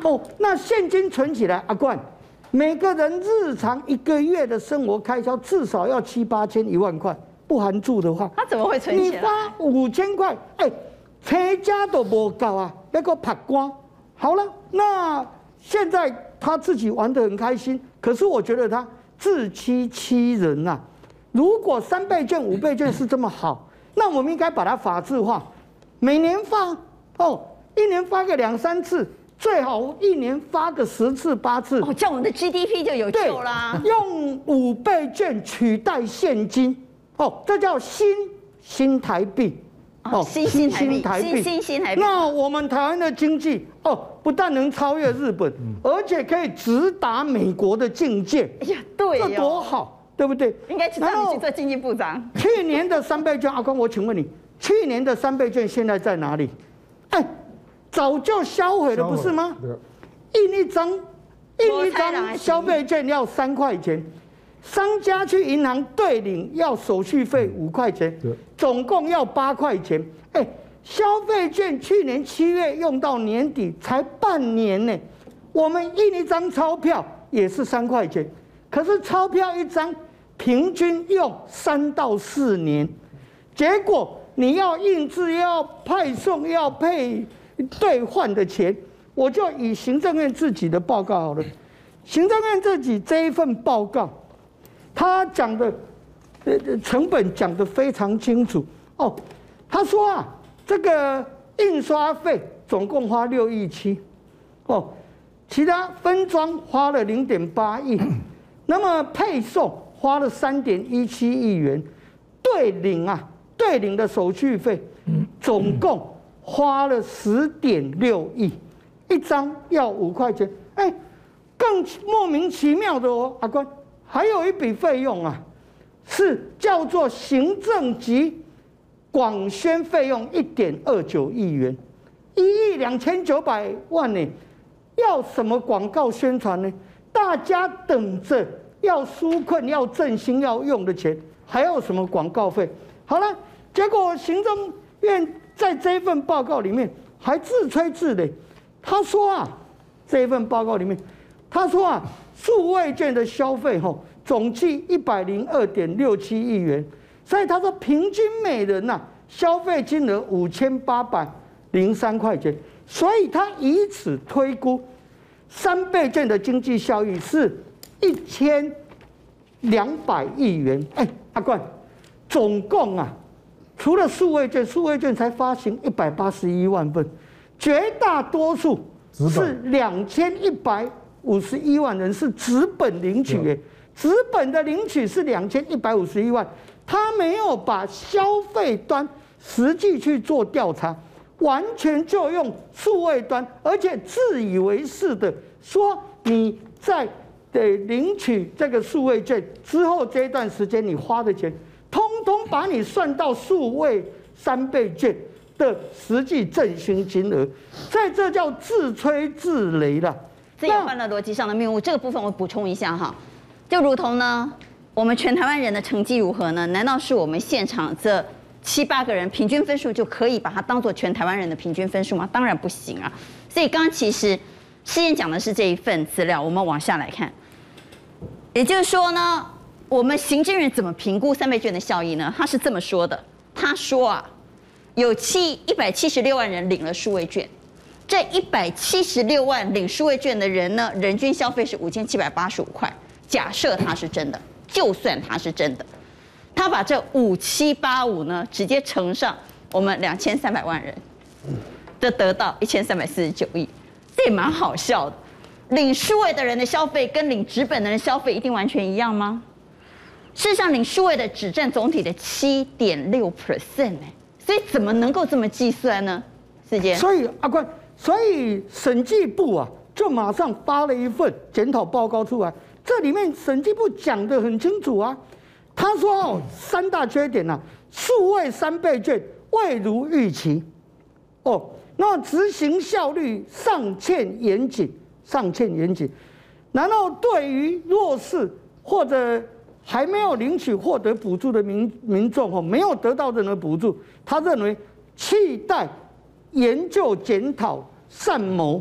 哦，那现金存起来，阿冠，每个人日常一个月的生活开销至少要七八千一万块，不含住的话， 他怎么会存起来？ 你花五千块，哎，车家都不够啊，要个拍光。好了，那现在他自己玩得很开心，可是我觉得他自欺欺人呐、啊。如果三倍券、五倍券是这么好，那我们应该把它法制化，每年发哦，一年发个两三次，最好一年发个十次八次。 哦，这样我们的 G D P 就有救啦。 用五倍券取代现金，哦，这叫新新台币。 哦，新新台币，新新新台币。 那我们台湾的经济哦，不但能超越日本，嗯、而且可以直达美国的境界。 哎呀，对这多好，对不对？ 应该去让你去做经济部长。 去年的三倍券，阿光，我请问你，去年的三倍券现在在哪里？哎，早就销毁了，不是吗？印一张，印一张消费券要三块钱。商家去银行兑领要手续费五块钱，总共要八块钱。哎，消费券去年七月用到年底，才半年呢。我们印一张钞票也是三块钱，可是钞票一张平均用三到四年，结果你要印制、要派送、要配兑换的钱，我就以行政院自己的报告好了。行政院自己这一份报告。他讲的，呃，成本讲得非常清楚哦。他说啊，这个印刷费总共花六亿七，哦，其他分装花了零点八亿，那么配送花了三点一七亿元，兑领啊，兑领的手续费总共花了十点六亿，一张要五块钱，哎，更莫名其妙的哦，阿官。还有一笔费用啊，是叫做行政及广宣费用一点二九亿元，一亿两千九百万呢。要什么广告宣传呢？大家等着要纾困、要振兴、要用的钱，还要什么广告费？好了，结果行政院在这一份报告里面还自吹自擂，他说啊，这一份报告里面，他说啊。数位券的消费吼，总计一百零二点六七亿元，所以他说平均每人呐、啊、消费金额五千八百零三块钱，所以他以此推估三倍券的经济效益是一千两百亿元。哎，阿冠，总共啊，除了数位券，数位券才发行一百八十一万份，绝大多数是两千一百。五十一万人是纸本领取，哎，纸本的领取是两千一百五十一万，他没有把消费端实际去做调查，完全就用数位端，而且自以为是的说你在得领取这个数位券之后这一段时间你花的钱，通通把你算到数位三倍券的实际振兴金额，所以这叫自吹自擂了。 这也犯了逻辑上的谬误。这个部分我补充一下哈，就如同呢，我们全台湾人的成绩如何呢？难道是我们现场这七八个人平均分数就可以把它当做全台湾人的平均分数吗？当然不行啊。所以刚刚其实诗燕讲的是这一份资料，我们往下来看，也就是说呢，我们行政院怎么评估三倍券的效益呢？他是这么说的，他说啊，有七一百七十六万人领了数位券。这一百七十六万领数位券的人呢，人均消费是五千七百八十五块。假设它是真的，就算它是真的，他把这五七八五呢直接乘上我们两千三百万人，就得到一千三百四十九亿，这也蛮好笑的。领数位的人的消费跟领纸本的人消费一定完全一样吗？事实上，领数位的只占总体的七点六 percent 哎，所以怎么能够这么计算呢？世杰， 所以阿冠。所以审计部啊，就马上发了一份检讨报告出来。这里面审计部讲得很清楚啊，他说哦，三大缺点啊，数位三倍券未如预期，哦，那执行效率尚欠严谨，尚欠严谨。然后对于弱势或者还没有领取获得补助的民民众哦，没有得到任何补助，他认为期待研究检讨善谋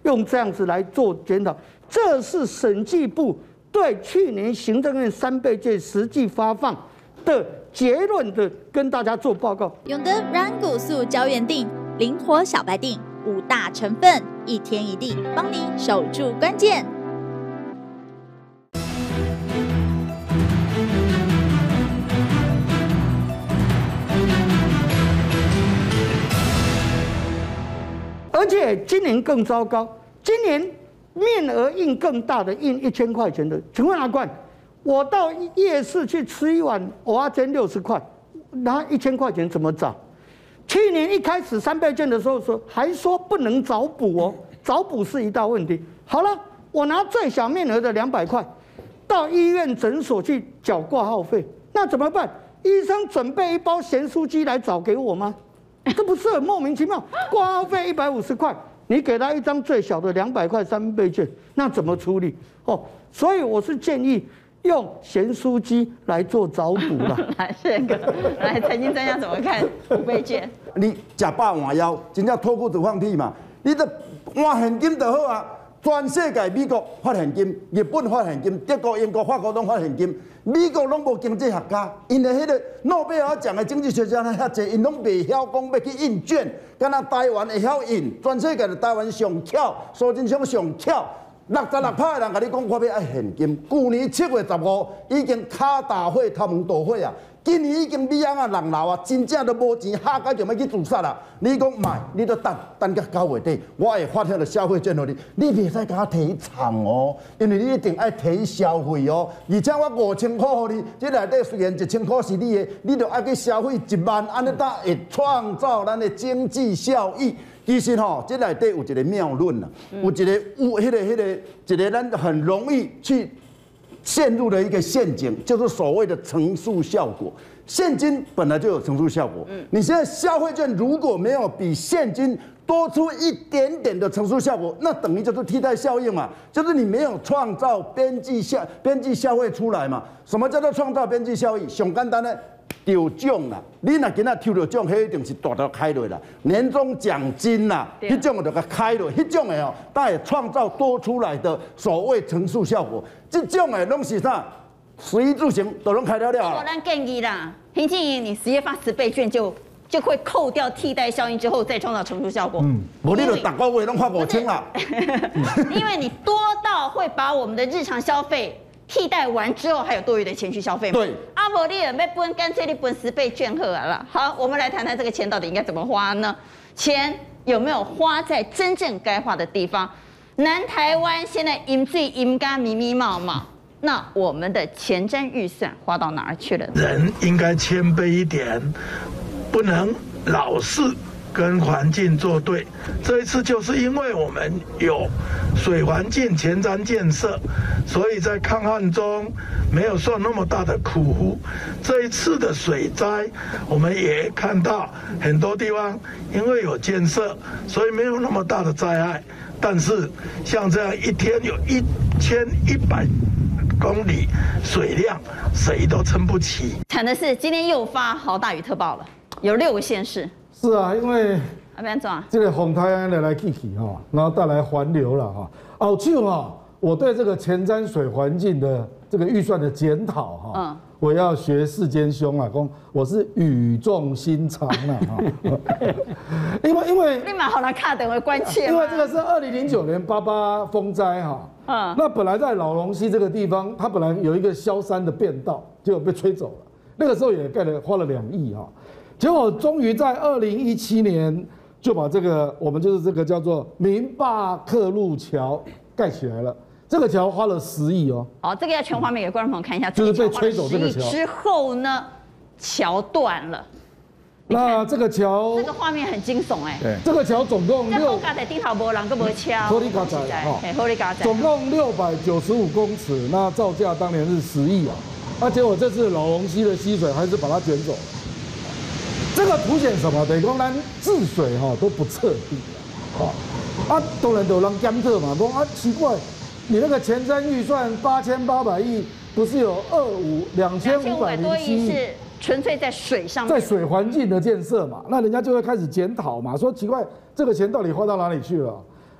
用这样子来做检讨。这是审计部对去年行政院三倍券实际发放的结论的，跟大家做报告。 永德软骨素胶原锭，灵活小白锭，五大成分，一天一锭，帮你守住关键。 而且今年更糟糕，今年面额印更大的，印一千块钱的，请问阿冠，我到夜市去吃一碗蚵仔煎六十块，拿一千块钱怎么找？去年一开始三倍券的时候说，还说不能找补哦，找补是一大问题。好了，我拿最小面额的两百块，到医院诊所去缴挂号费，那怎么办？医生准备一包咸酥鸡来找给我吗？这不是很莫名其妙？挂号费一百五十块，你给他一张最小的两百块三倍券，那怎么处理？哦，所以我是建议用咸酥鸡来做找补啦。 来，宪哥，来，财经专家怎么看五倍券？ 你吃饱换腰，真正脱裤子放屁嘛？你得换现金就好啊！全世界美国发现金，日本发现金，德国、英国、法国拢发现金。美国拢无经济学家，因为迄个诺贝尔奖的经济学家呢遐济，因拢袂晓讲要去印券，敢若台湾会晓印，全世界的台湾上巧，苏贞昌上巧。六十六趴的人甲你讲，我要爱现金。去年七月十五已经卡大火、头毛大火啊！今年已经米安啊人老啊，真正都无钱，下个就要去自杀啦！你讲买，你都等等到九月底，我会发迄个消费券给你，你袂使甲我提长哦，因为你一定爱提消费哦。而且我五千块给你，这内底虽然一千块是你的，你就爱去消费一万，安尼才会创造咱的经济效益。其实吼，这内底有一个谬论啦，有一个有迄个迄个一个咱很容易去陷入的一个陷阱，就是所谓的乘数效果。现金本来就有乘数效果，嗯，你现在消费券如果没有比现金多出一点点的乘数效果，那等于就是替代效应嘛，就是你没有创造边际效边际消费出来嘛。什么叫做创造边际效益？上简单呢，抽奖啦，你若今仔抽到奖，迄一定是大大开落啦。年终奖金啦，迄种就甲开落，迄种的哦，它会创造多出来的所谓乘数效果。这种的拢是啥？食衣住行都拢开了了。 我咱建议啦，平静怡，你直接发十倍券就就会扣掉替代效应之后再创造乘数效果。嗯， 无你就逐个月拢发五千啦。 因为你多到会把我们的日常消费替代完之后，还有多余的钱去消费嘛。 对。 啊，无你要分，干脆你分十倍券好了。好，我们来谈谈这个钱到底应该怎么花呢？钱有没有花在真正该花的地方？南台湾现在饮水饮咖迷迷冒冒。那我们的前瞻预算花到哪儿去了？ 人应该谦卑一点，不能老是跟环境作对。这一次就是因为我们有水环境前瞻建设，所以在抗旱中没有受那么大的苦呼。这一次的水灾，我们也看到很多地方因为有建设，所以没有那么大的灾害。但是像这样一天有一千一百公里水量，谁都撑不起。 惨的是，今天又发豪大雨特报了，有六个县市。 是啊，因为啊，别抓这个风台来来去去哈，然后带来环流了哈。哦，就哈，我对这个前瞻水环境的这个预算的检讨哈，嗯，我要学世间兄啊，公我是语重心长啊哈。因为因为立马好来看等为关切。 因为这个是二零零九年八八风灾哈。嗯，那本来在老龙溪这个地方，它本来有一个萧山的便道，结果被吹走了。那个时候也盖了花了两亿哈，结果终于在二零一七年就把这个我们就是这个叫做明坝客路桥盖起来了。这个桥花了十亿哦。 好，这个要全画面给观众朋友看一下。 就是被吹走这个桥之后呢，桥断了。 那这个桥， 这个画面很惊悚哎。 对，这个桥总共六。 这在地头无人，个无敲。 合理加载哈， 合理加载。 总共六百九十五公尺，那造价当年是十亿啊。那结果这次老龙溪的溪水还是把它卷走了。这个凸显什么？等于说咱治水哈都不彻底啊。啊，当然有人检讨嘛，说啊奇怪，你那个前瞻预算八千八百亿，不是有二五两千五百零七亿？ 纯粹在水上面， 在水环境的建设嘛，那人家就会开始检讨嘛，说奇怪，这个钱到底花到哪里去了？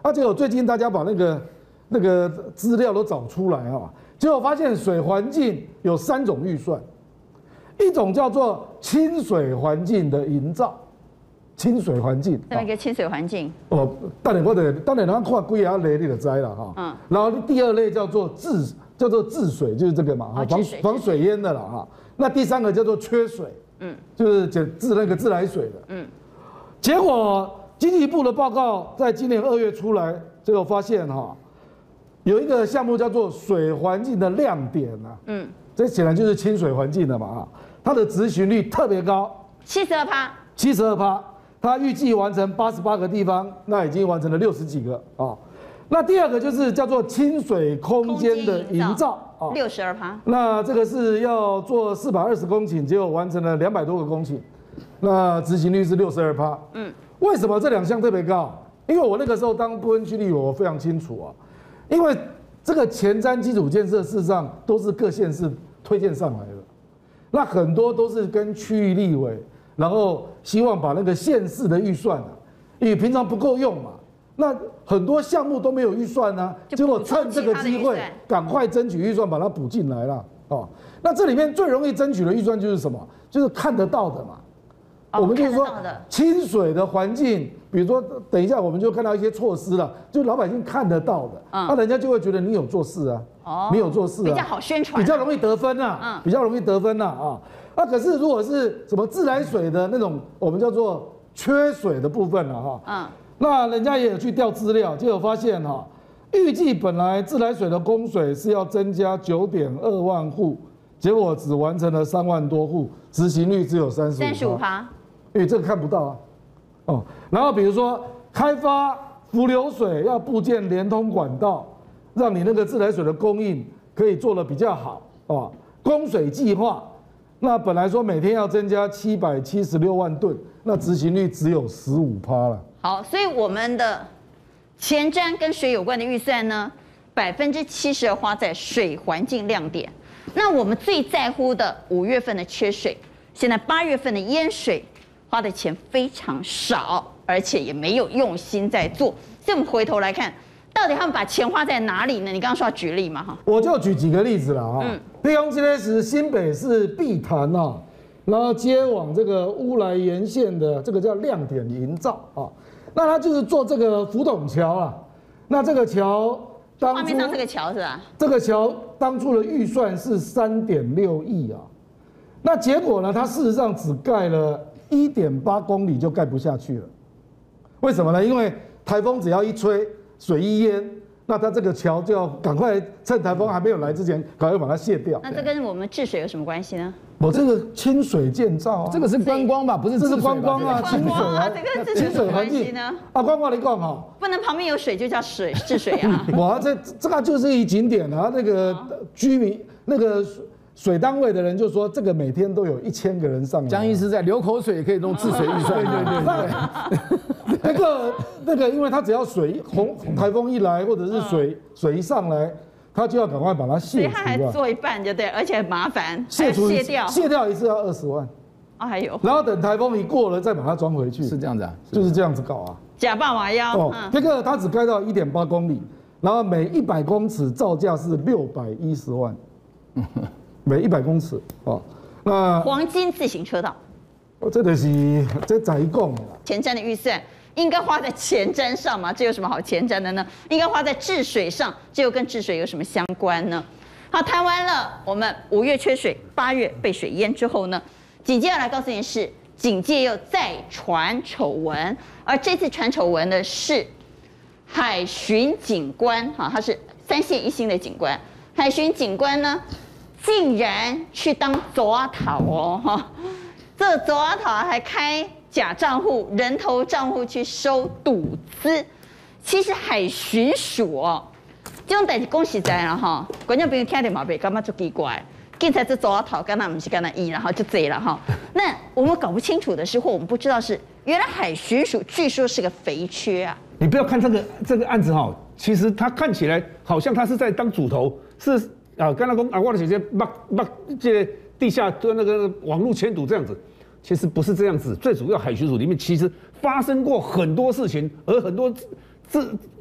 而且我最近大家把那个那个资料都找出来啊，结果发现水环境有三种预算，一种叫做亲水环境的营造。清水环境， 那么一个清水环境哦，当然我得，当然咱看几下类你就知了哈。嗯。然后第二类叫做治，叫做治水，就是这个嘛，哈、哦，防防水淹的了哈。那第三个叫做缺水，嗯，就是治那个自来水的，嗯。结果经济部的报告在今年二月出来，结果发现哈，有一个项目叫做水环境的亮点啊，嗯，这显然就是清水环境的嘛啊，它的执行率特别高， 七十二趴， 七十二趴。他预计完成八十八个地方，那已经完成了六十几个啊。那第二个就是叫做清水空间的营造啊， 六十二趴。 那这个是要做四百二十公顷，结果完成了两百多个公顷，那执行率是六十二趴。嗯，为什么这两项特别高？因为我那个时候当不分区立委，我非常清楚啊，因为这个前瞻基础建设事实上都是各县市推荐上来的，那很多都是跟区域立委。然后希望把那个县市的预算啊，因为平常不够用嘛，那很多项目都没有预算啊，结果趁这个机会赶快争取预算把它补进来了哦。那这里面最容易争取的预算就是什么？就是看得到的嘛。我们就是说清水的环境，比如说等一下我们就看到一些措施了，就老百姓看得到的，那人家就会觉得你有做事啊，哦，你有做事啊， 比较好宣传， 比较容易得分啊，比较容易得分啊啊。那、啊、可是如果是什么自来水的那种，我们叫做缺水的部分了哈，嗯，那人家也有去调资料，结果发现哈，预计本来自来水的供水是要增加九点二万户，结果只完成了三万多户，执行率只有三十五， 三十五趴， 因为这个看不到啊，哦，然后比如说开发浮流水要布建连通管道，让你那个自来水的供应可以做得比较好啊，供水计划。那本来说每天要增加七百七十六万吨，那执行率只有十五趴了。 好，所以我们的前瞻跟水有关的预算呢，百分之七十花在水环境亮点。那我们最在乎的五月份的缺水，现在八月份的淹水，花的钱非常少，而且也没有用心在做。所以我们回头来看，到底他们把钱花在哪里呢？你刚刚说要举例嘛，哈， 我就举几个例子了啊。嗯，比方这是新北市碧潭啊，然后接往这个乌来沿线的这个叫亮点营造啊，那它就是做这个浮筒桥啊。那这个桥当初画面上这个桥是吧？ 这个桥当初的预算是三点六亿啊，那结果呢，它事实上只盖了一点八公里就盖不下去了。为什么呢？因为台风只要一吹，水一淹，那它这个桥就要赶快趁台风还没有来之前，赶快把它卸掉。 那这跟我们治水有什么关系呢？ 我这个清水建造啊， 这个是观光吧，不是这是观光啊，清水啊， 这个清水环境呢？ 啊，观光你讲哈， 不能旁边有水就叫水治水啊。 哇，这这个就是一景点啊，那个居民那个。水单位的人就说，这个每天都有一千个人上来。 江医师在流口水也可以弄治水预算。 对对对对。那个那个，因为他只要水洪台风一来，或者是水水一上来，他就要赶快把它卸除。所以他还做一半就对，而且很麻烦， 卸除卸掉， 卸掉一次要二十万。 啊，还有。 然后等台风一过了，再把它装回去。 是这样子啊， 就是这样子搞啊。 假霸王腰。 哦，这个它只开到一点八公里，然后每一百公尺造价是六百一十万。每一百公尺哦，那黄金自行车道， 我这个是这怎一讲的？ 前瞻的预算应该花在前瞻上吗？这有什么好前瞻的呢？应该花在治水上，这又跟治水有什么相关呢？好，谈完了我们五月缺水，八月被水淹之后呢，紧接着来告诉你是警界又再传丑闻，而这次传丑闻的是海巡警官，哈，他是三线一星的警官，海巡警官呢？竟然去当走阿桃哦，哈！这走阿桃还开假账户、人头账户去收赌资。其实海巡署哦，这种代志恭喜在了哈，观众朋友听到嘛，别感觉就奇怪。刚才这走阿桃，刚才不是刚才一，然后就贼了哈。那我们搞不清楚的是，或我们不知道是，原来海巡署据说是个肥缺啊。 你不要看这个这个案子哈，其实他看起来好像他是在当主头，是。啊，刚才讲啊，我的姐姐把把这地下的那个网络签赌这样子，其实不是这样子。最主要海巡署里面其实发生过很多事情，而很多这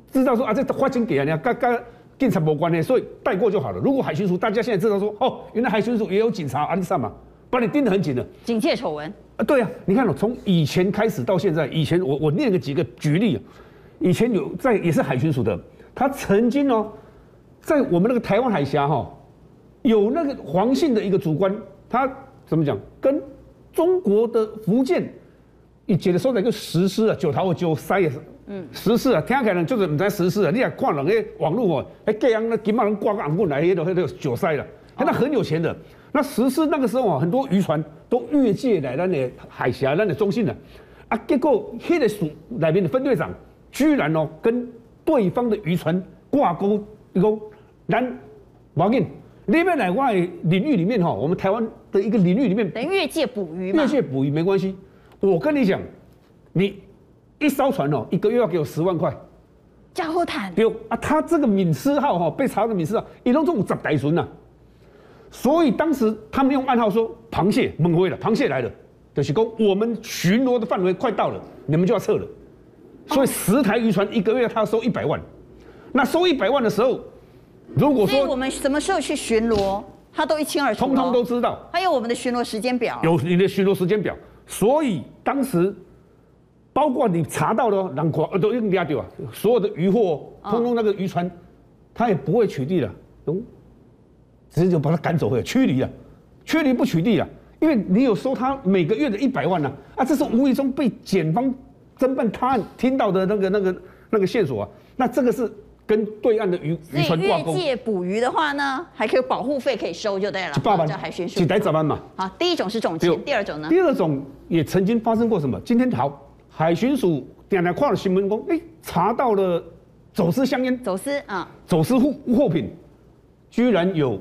知道说啊，这发钱给啊，你跟跟警察无关系，所以带过就好了。如果海巡署大家现在知道说，哦，原来海巡署也有警察安上嘛，把你盯得很紧的。 警戒丑闻啊，对啊，你看哦，从以前开始到现在，以前我我念个几个举例，以前有在也是海巡署的，他曾经哦，在我们那个台湾海峡哈、哦，有那个黄姓的一个主官，他怎么讲，跟中国的福建。伊一个所在叫石狮啊，九头有九狮啊，嗯，石狮啊，听起来就是唔知石狮啊。你也看人个网络哦，迄贵人那金马人挂个红棍来，迄个迄个九狮啦，那很有钱的。那石狮那个时候啊，很多渔船都越界来咱的海峡，咱的中心了。啊，结果迄个署里面的分队长居然哦跟对方的渔船挂钩，伊讲咱无要紧，你要来我的领域里面哈，我们台湾的一个领域里面， 等越界捕鱼嘛， 越界捕鱼没关系。我跟你讲，你一艘船哦，一个月要给我十万块。 加厚谈。 对啊，他这个闽狮号哈被查的闽狮号，一共有十台船呐。所以当时他们用暗号说螃蟹猛回了，螃蟹来了，就是说我们巡逻的范围快到了，你们就要撤了。所以十台渔船一个月他收一百万，那收一百万的时候，如果说所以我们什么时候去巡逻，他都一清二楚， 通通都知道。 还有我们的巡逻时间表， 有你的巡逻时间表。所以当时，包括你查到的人国都已经抓掉啊，所有的渔获，通通那个渔船，他也不会取缔了，嗯，直接就把他赶走回来，驱离了，驱离不取缔了，因为你有收他每个月的一百万呢、啊，啊，这是无意中被检方侦办他案听到的那个那个那个线索啊，那这个是跟对岸的渔渔船挂钩。 越界捕鱼的话呢，还可以保护费可以收就对了， 一百万， 叫海巡署， 几台十万嘛。 好，第一种是种钱，第二种呢？ 第二种也曾经发生过什么？今天好，海巡署点来看了新闻说，哎，查到了走私香烟， 走私啊， 走私货货品，居然有。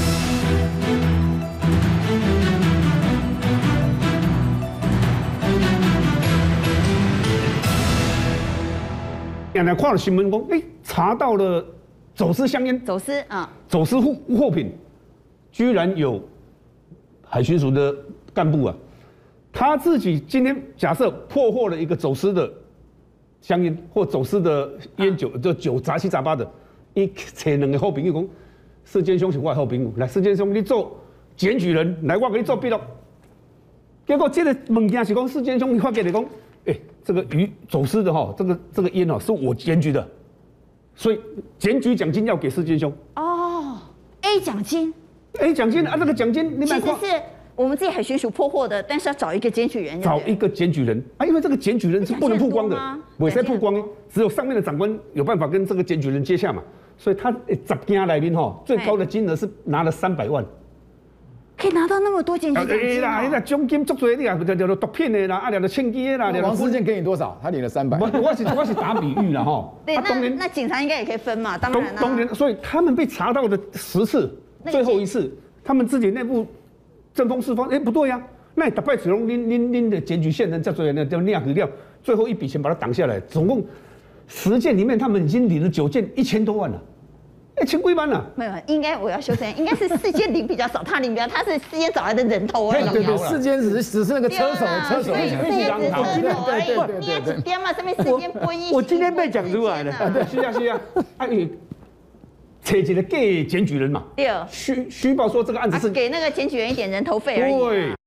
点来看了新闻说，哎，查到了走私香烟， 走私啊， 走私货货品，居然有海巡署的干部啊，他自己今天假设破获了一个走私的香烟或走私的烟酒，就酒杂七杂八的，一找两个好朋友讲，世坚兄是我的好朋友，来世坚兄你做检举人，来我给你做笔录。结果这个物件是讲世坚兄发给你讲，哎、欸，这个鱼走私的哈，这个这个烟哦是我检举的，所以检举奖金要给世坚兄。 哦 ，A 奖金 ，A 奖金啊，这个奖金你其实是我们自己海巡署破获的，但是要找一个检举人， 找一个检举人啊，因为这个检举人是不能曝光的，不会曝光的，只有上面的长官有办法跟这个检举人接洽嘛，所以他十件来宾哈，最高的金额是拿了三百万。 可以拿到那么多检举奖金啦，那奖金足多，你啊，叫做毒品的啦，啊，叫做枪击的啦。 王世坚给你多少？他领了三百。 我我是我是打比喻了哈。 对，那那警察应该也可以分嘛，当然啦。 当然，所以他们被查到的十次，最后一次，他们自己内部针锋相对，哎，不对呀，那你大概只用恁恁恁的检举线人叫做那叫量和料，最后一笔钱把它挡下来，总共十件里面，他们已经领了九件，一千多万了。一千几万了， 没有，应该我要修正，应该是世坚领比较少，他领比较，他是世坚找来的人头而已。 对对，世坚只是只是那个车手，车手， 世坚只是车手而已。 对对对对， 点嘛，上面世坚分一。 我今天被讲出来了， 对，是啊是啊，哎，找一个给检举人嘛， 对， 虚虚报说这个案子是给那个检举人一点人头费而已。 对。